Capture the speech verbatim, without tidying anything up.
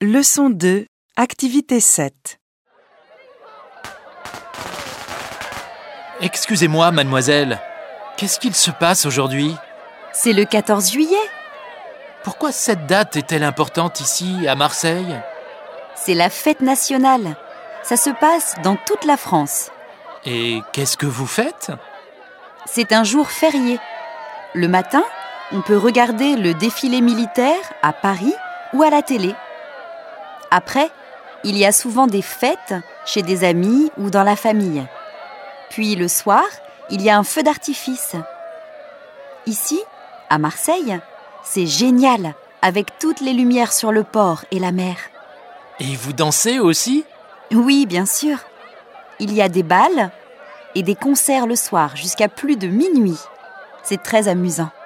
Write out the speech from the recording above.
Leçon deux, activité sept. Excusez-moi, mademoiselle. Qu'est-ce qu'il se passe aujourd'hui ? C'est le quatorze juillet. Pourquoi cette date est-elle importante ici, à Marseille ? C'est la fête nationale. Ça se passe dans toute la France. Et qu'est-ce que vous faites ? C'est un jour férié. Le matin, on peut regarder le défilé militaire à Paris ou à la télé. Après, il y a souvent des fêtes chez des amis ou dans la famille. Puis le soir, il y a un feu d'artifice. Ici, à Marseille, c'est génial, avec toutes les lumières sur le port et la mer. Et vous dansez aussi ? Oui, bien sûr. Il y a des bals et des concerts le soir jusqu'à plus de minuit. C'est très amusant.